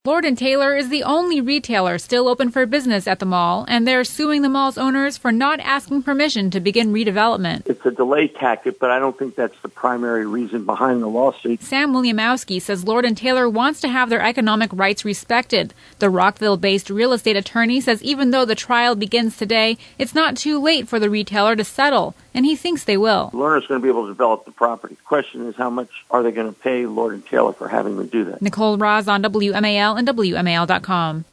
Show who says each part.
Speaker 1: Lord & Taylor is the only retailer still open for business at the mall, and they're suing the mall's owners for not asking permission to begin redevelopment.
Speaker 2: It's a delay tactic, but I don't think that's the primary reason behind the lawsuit.
Speaker 1: Sam Williamowski says Lord & Taylor wants to have their economic rights respected. The Rockville-based real estate attorney says even though the trial begins today, it's not too late for the retailer to settle, and he thinks they will.
Speaker 2: The owner's going to be able to develop the property. The question is how much are they going to pay Lord & Taylor for having them do that?
Speaker 1: Nicole Roz on WMAL and WMAL.com.